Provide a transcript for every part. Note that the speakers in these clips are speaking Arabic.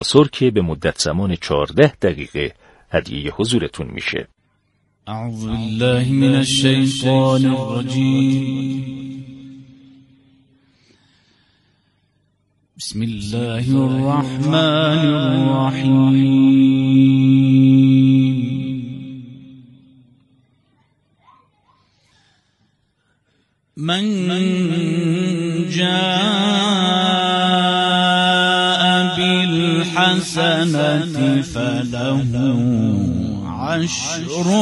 سر که به مدت زمان 14 دقیقه هدیه حضورتون میشه. اعوذ بالله من الشیطان الرجیم. بسم الله الرحمن الرحیم. من جاء بالحسنة فله 10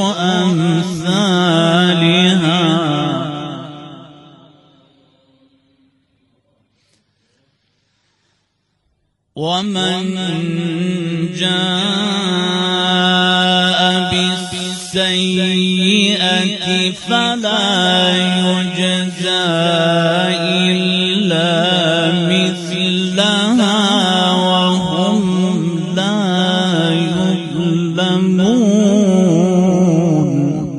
أمثالها ومن جاء بالسيئة فلا يجزى إلا مثلها وهم لا يظلمون.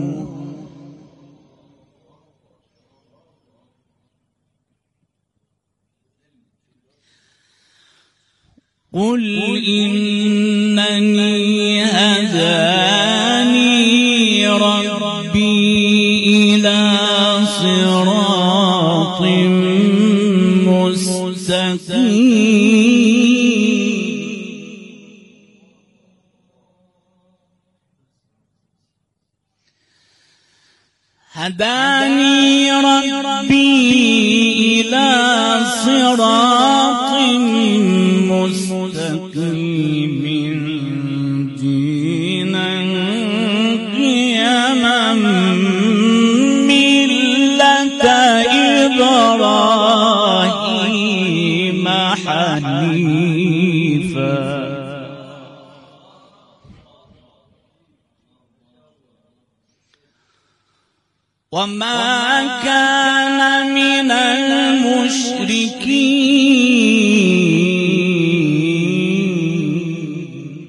قل إنني هداني ربي إلى صراط مستقيم هداني ربي إلى صراط مستقيم دينا قيما ملة إبراهيم حنيفا وما كان من المشركين.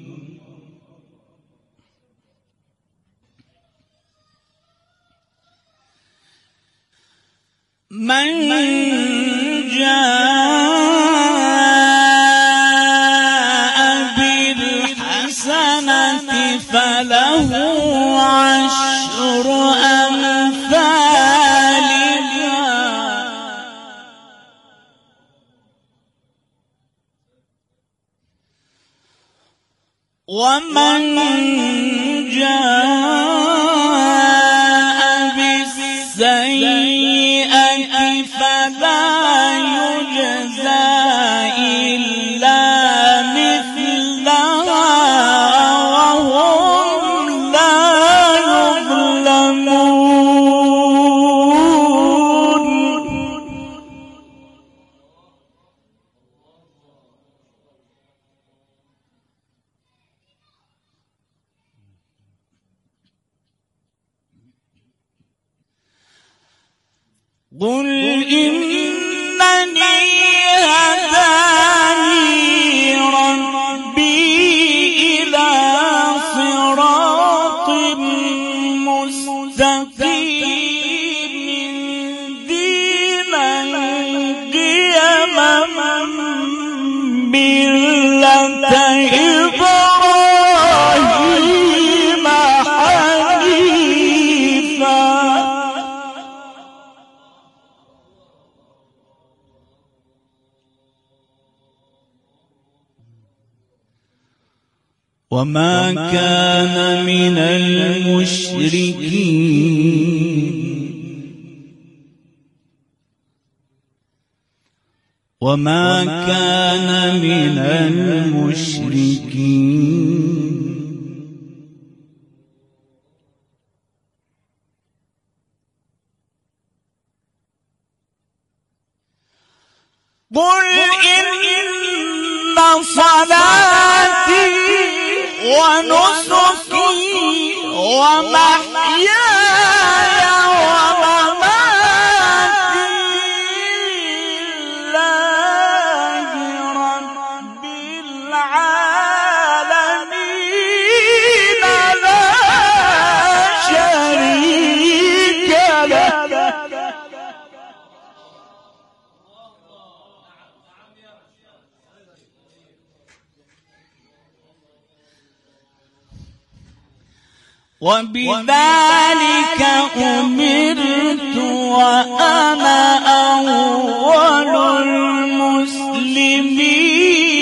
من جاء بالحسنة فله 10 أمثالها ومن جاء بالسيئة فلا يجزى إلا مثلها وهم لا يظلمون. قل إنني هداني ربي إلى صراط مستقيم دينا قيما ملة إبراهيم حنيفا وما كان من المشركين. قل إن صلاتي ونسكي ومحياي ومماتي لله رب العالمين لا شريك له. وبذلك أمرت وأنا أول المسلمين.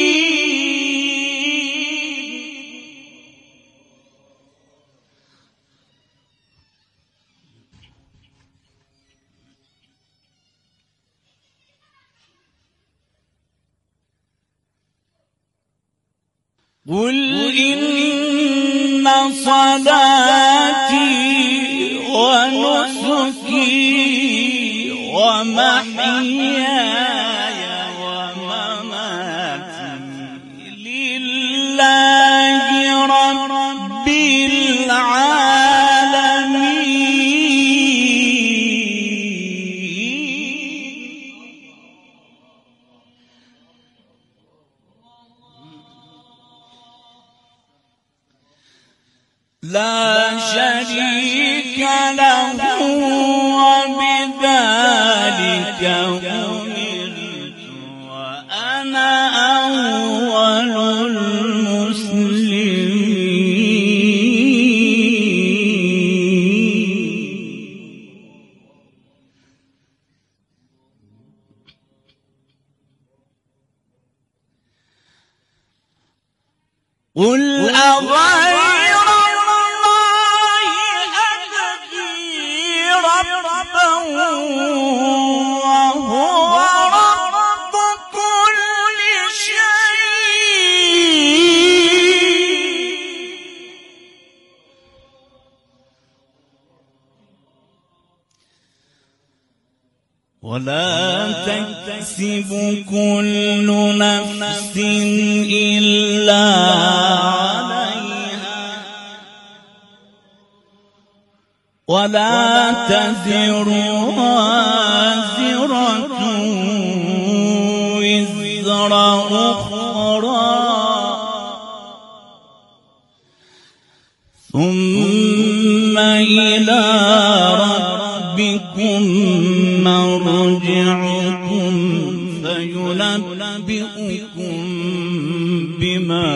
قل إن صلاتي ونسكي ومحياي ومماتي لله رب العالمين لا شريك له وبذلك أمرت وأنا أول المسلمين. قل أغير الله أبغي ربا وهو رب كل شيء ولا تكسب كل نفس إلا عليها ولا تزر وازرة وزر أخرى ثم إلى ربكم مرجعكم فينبئكم بما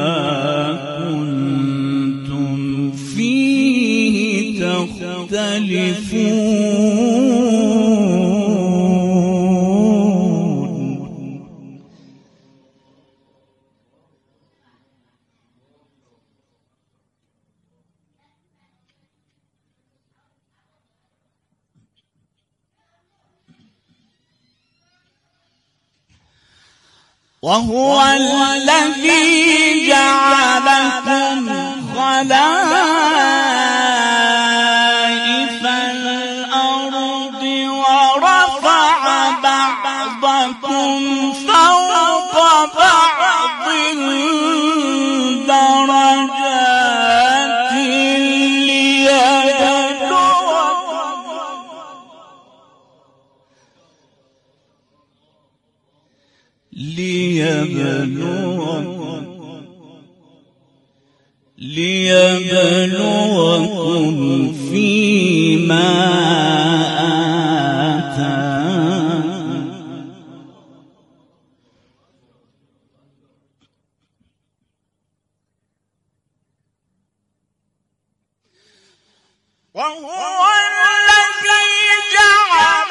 كنتم فيه تختلفون. وهو الذي جعلكم خلائف الأرض ورفع بعضكم فوق بعض درجات ليبلوكم فيما آتاكم. وهو الذي جعل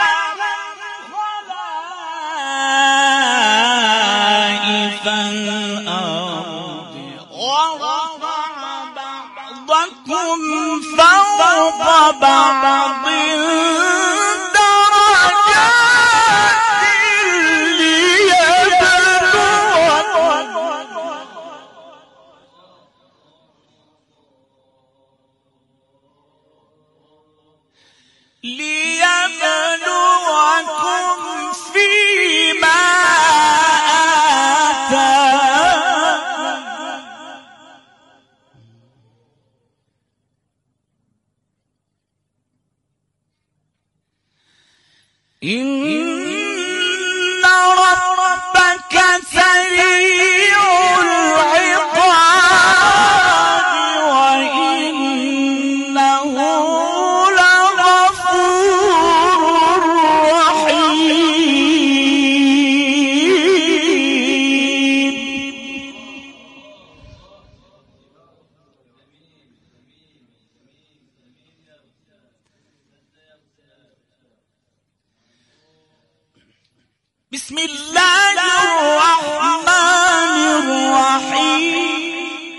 خلائف الأرض ورفع بعضكم فوق بعض درجات ليبلوكم فيما إن ربك سريع العقاب وإنه لغفور رحيم. بسم الله الرحمن الرحيم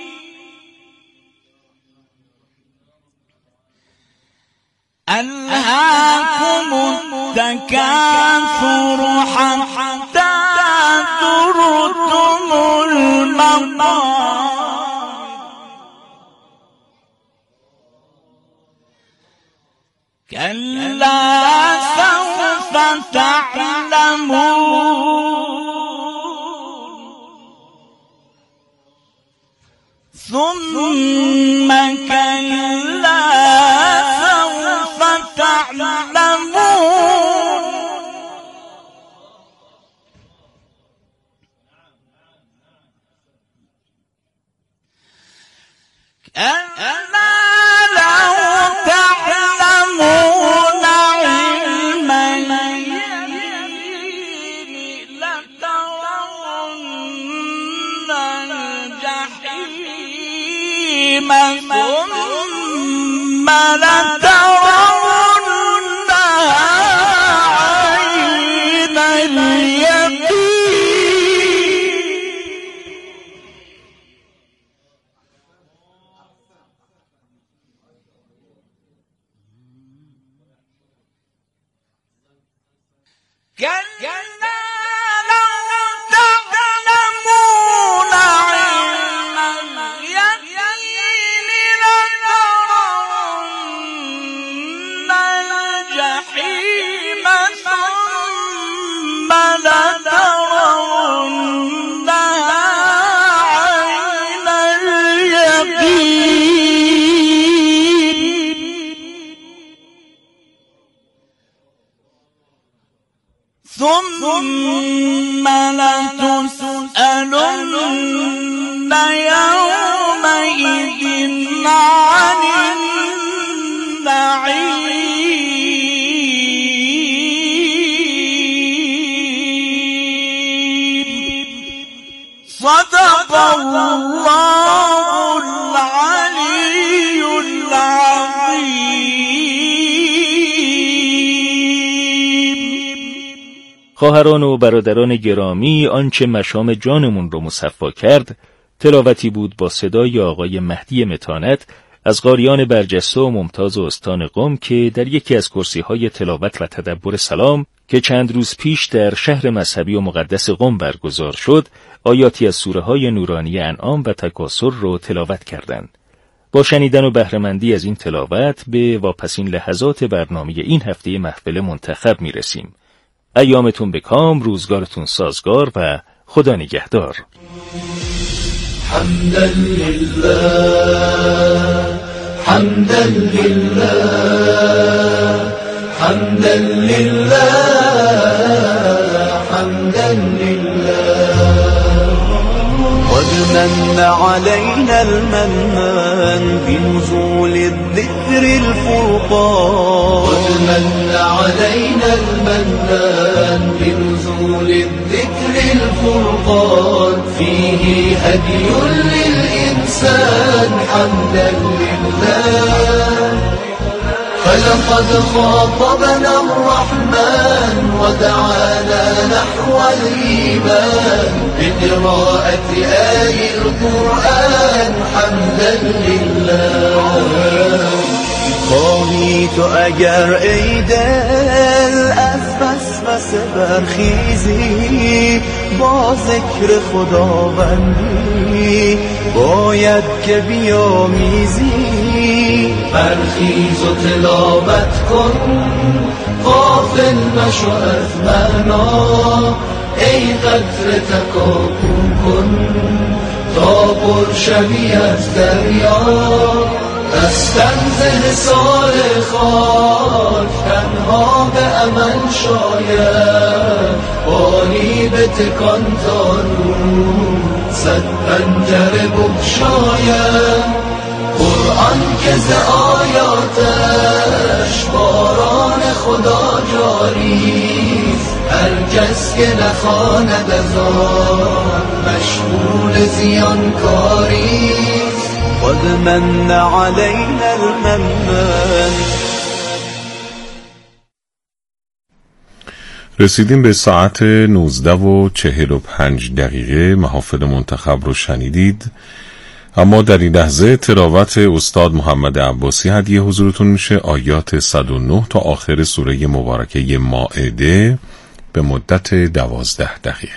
ألهاكم التكاثر حتى زرتم المقابر كلا سوف تعلمون ثم كلا سوف تعلمون كلا لو تعلمون علم اليقين لترون الجحيم ثم لترونها عين اليقين كلا لو تعلمون علم اليقين لترون الجحيم ثم لترونها عين اليقين ثم لتسألن يومئذ عن النعيم صدق الله العلي العظيم. خواهران و برادران گرامی، آنچه مشام جانمون رو مصفا کرد تلاوتی بود با صدای آقای مهدی متانت از قاریان برجسته و ممتاز استان قم که در یکی از کرسی‌های تلاوت و تدبر سلام که چند روز پیش در شهر مذهبی و مقدس قم برگزار شد آیاتی از سوره‌های نورانی انعام و تکاثر رو تلاوت کردند. با شنیدن و بهره‌مندی از این تلاوت به واپسین لحظات برنامه این هفته محفل منتخب میرسیم. ایامتون به کام، روزگارتون سازگار و خدا نگهدار. حمدا لله حمدا لله حمدا لله حمدا لله قد من علينا المنان بنزول الذكر الفرقان قد من علينا المنان بنزول الذكر الفرقان فيه هدي للإنسان حمدا لله فلقد خاطبنا الرحمن ودعانا نحو الإيمان بقراءة آي القرآن حمدا لله خواهی تو اگر ای دل از وسوسه برخیزی با ذکر خداوندی باید که بیامیزی برخیز و تلاوت کن غافل مشو از معنا ای قدر تکاپون کن تا پر شوی از دریا دستن ز حصار خاک تنها به عمل شاید باری به تکان تا نور صد پنجره بگشاید قرآن که ز آیاتش باران خدا جاریست هر کس که نخواند از آن مشغول زیانکاریست قد من علينا المنان. رسیدیم به ساعت 19:45. محافل منتخب رو شنیدید، اما در این لحظه تلاوت استاد محمد عباسی هدیه حضورتون میشه. آیات 109 تا آخر سوره مبارکه مائده به مدت 12 دقیقه.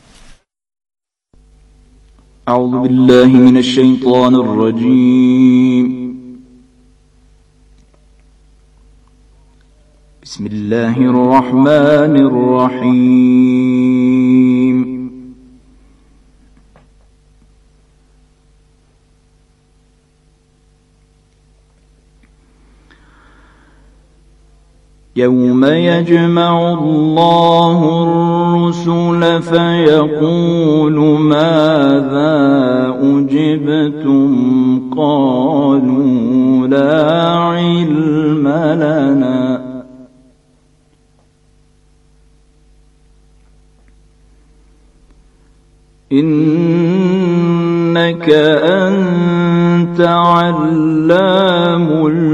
اعوذ بالله من الشیطان الرجیم. بسم الله الرحمن الرحیم. يوم يجمع الله الرسل فيقول ماذا أجبتم قالوا لا علم لنا إنك أنت علام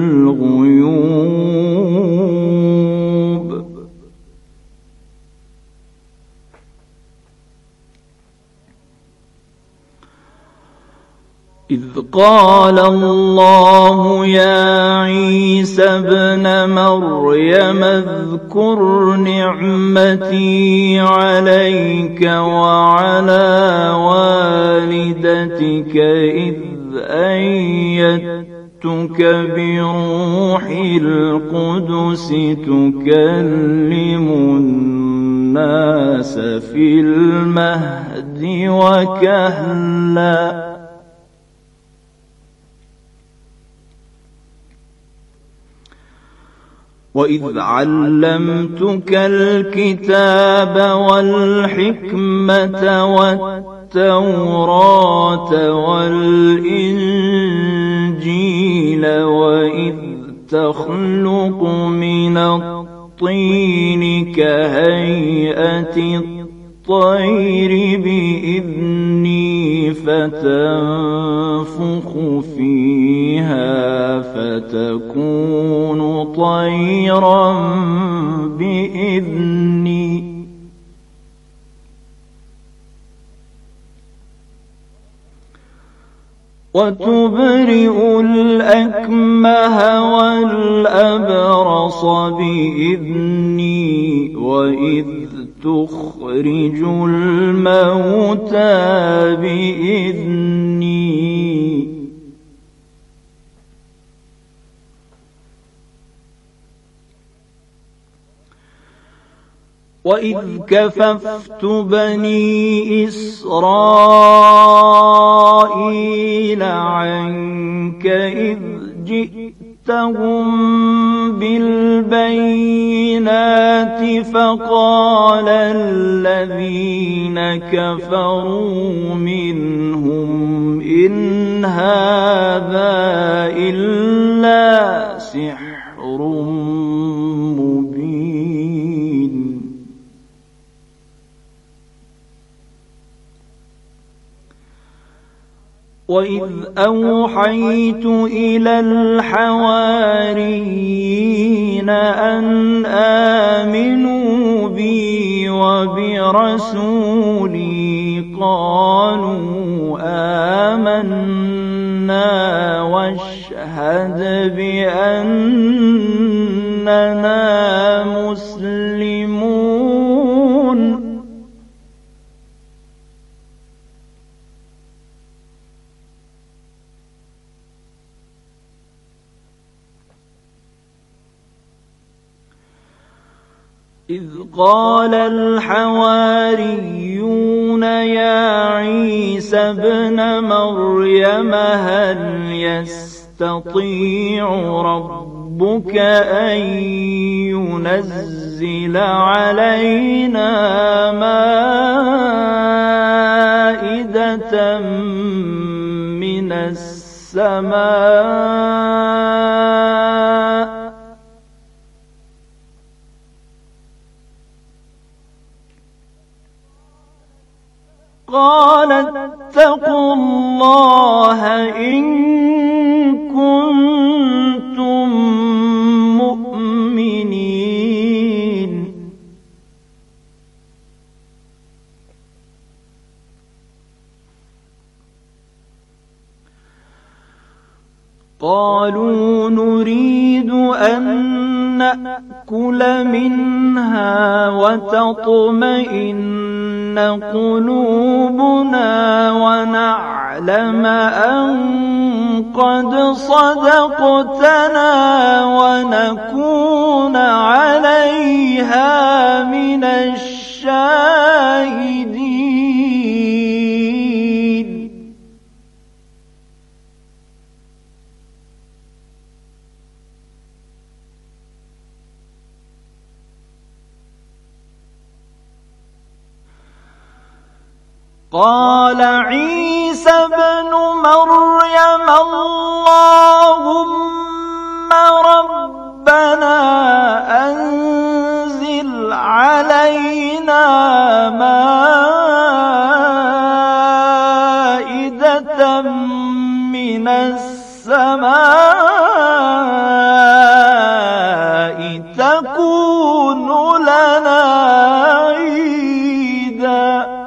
الغيوب. إذ قال الله يا عيسى ابن مريم اذكر نعمتي عليك وعلى والدتك إذ أيدتك بروح القدس تكلم الناس في المهد وكهلا وإذ علمتك الكتاب والحكمة والتوراة والإنجيل وإذ تخلق من الطين كهيئة الطير بإذني فتنفخ فيها فتكون طيرا بإذني وتبرئ الأكمه والأبرص بإذني وإذ تخرج الموتى بإذني وإذ كففت بني إسرائيل عنك إذ جئتهم بالبينات فقال الذين كفروا منهم إن هذا إلا سحر مبين. وإذ أوحيت إلى الحواريين أن آمنوا بي وبرسولي قالوا آمنا واشهد بأننا مسلمون. إذ قال الحواريون يا عيسى ابن مريم هل يستطيع ربك أن ينزل علينا مائدة من السماء قال اتقوا الله إن كنتم مؤمنين. قالوا نريد أن نأكل منها وتطمئن قلوبنا ونعلم أن قد صدقتنا ونكون عليها من الشاهدين. قال عيسى ابن مريم اللهم ربنا أنزل علينا مائدة من السماء تكون لنا عيدا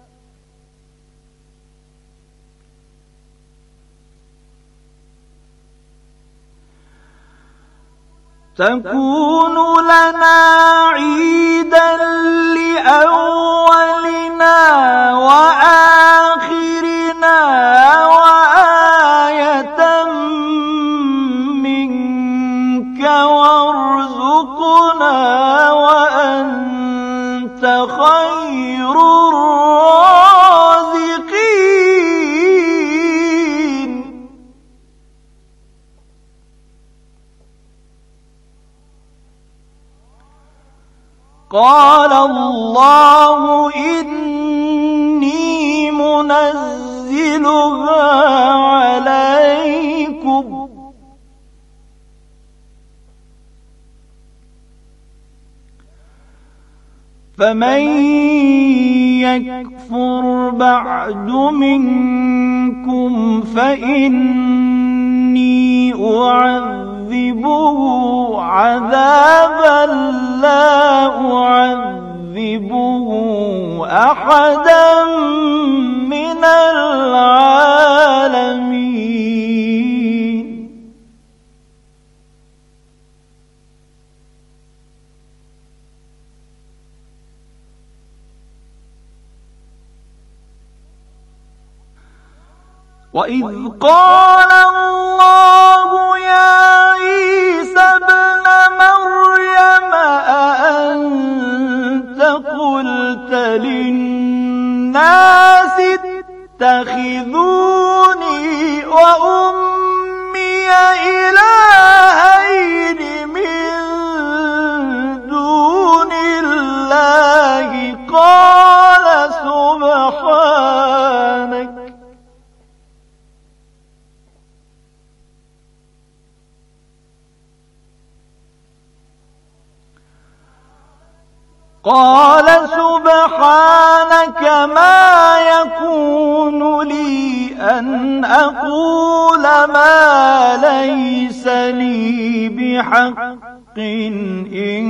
لأولنا وآخرنا وآية منك وارزقنا وأنت خير الرازقين. قال الله إني منزلها عليكم فمن يكفر بعد منكم فإني أعذبه عذابا لا أعذبه أحدا من العالمين. وإذ قال الله يا عيسى ابن مريم أأنت قلت للناس اتخذوني وأمي إلهين من دون الله قال سبحانك ما يكون لي أن أقول ما ليس لي بحق إن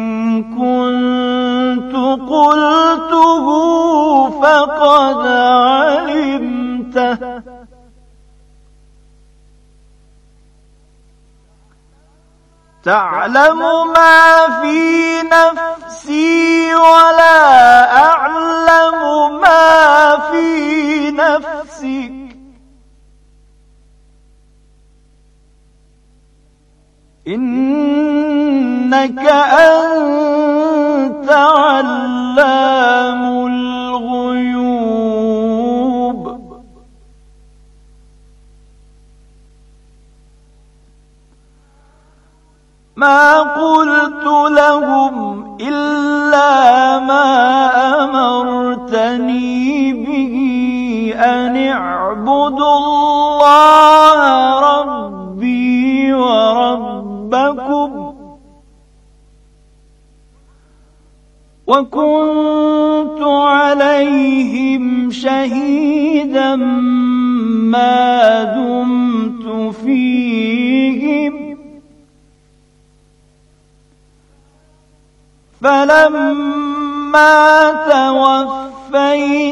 كنت قلته فقد علمته تعلم ما في نفسي ولا أعلم ما في نفسك إنك أنت علام الغيوب. ما قلت لهم إلا ما أمرتني به أن اعبدوا الله ربي وربكم وكنت عليهم شهيدا ما دمت فيهم فلما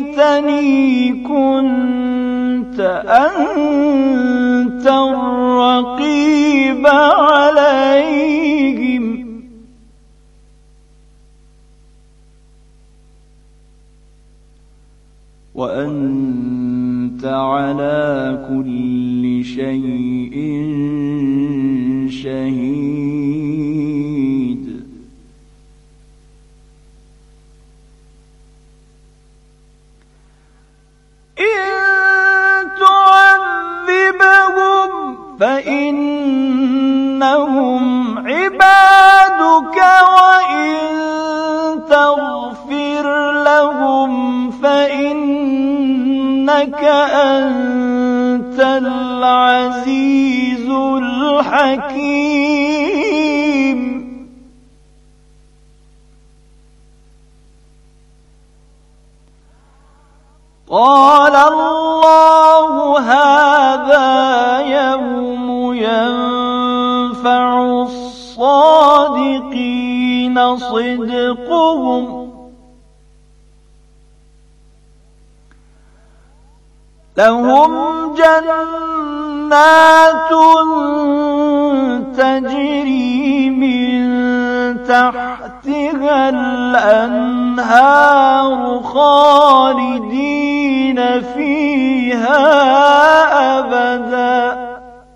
توفيتني كنت أنت الرقيب كل شيء شهيد إن تعذبهم فإنهم عبادك وإن تغفر لهم فإنك أنت العزيز الحكيم قال الله هذا يوم ينفع الصادقين صدقهم لهم جنات تجري من تحتها الأنهار خالدين فيها أبدا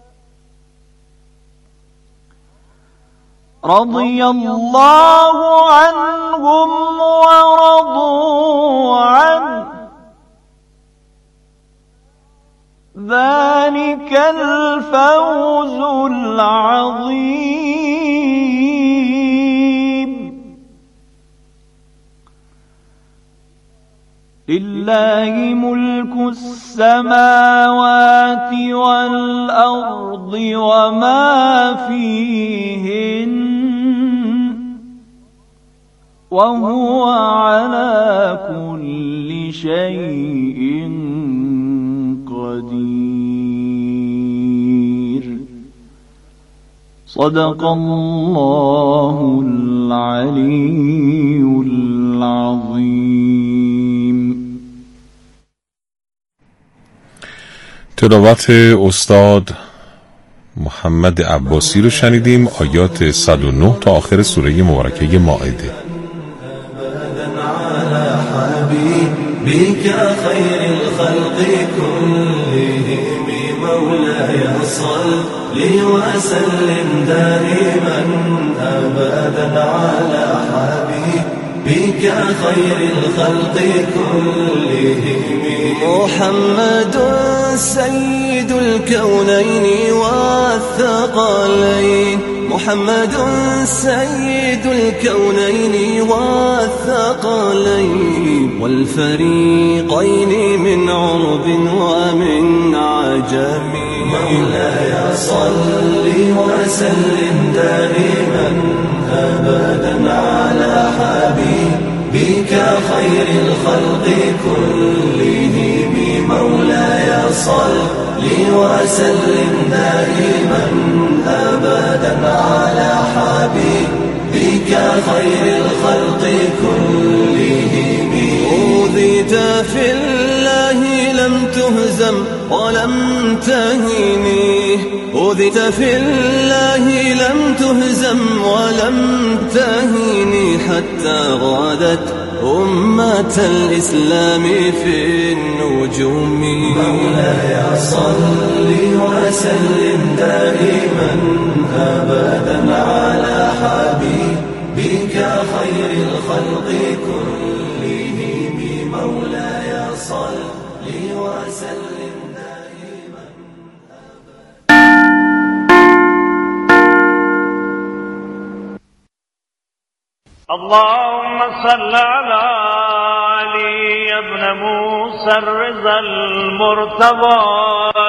رضي الله عنهم ورضوا عنه ذلك الفوز العظيم لله ملك السماوات والأرض وما فيهن وهو على كل شيء قدير صدق الله العلي العظيم. تلاوت استاد محمد عباسی رو شنیدیم. آیات 109 تا آخر سوره مبارکه مائده. بك خير الخلق كلهم مولاي صل وسلم دائما أبدا على حبيبك خير الخلق كلهم محمد سيد الكونين والثقلين محمد سيد الكونين والثقلين والفريقين من عرب ومن عجم مولاي صل وسلم دائما أبدا على حبيبك خير الخلق كلهم مولاي صل وسلم دائما أبدا على حبيبك خير الخلق كلهم أوذيت في الله لم تهزم ولم تهني أوذيت في الله لم تهزم ولم تهني حتى غادت أمة الإسلام في النجوم مولاي صل وسلم دائما أبدا على حبيبك خير الخلق كلهم مولاي صل وسلم دائما اللهم صل على علي ابن موسى الرضا المرتضى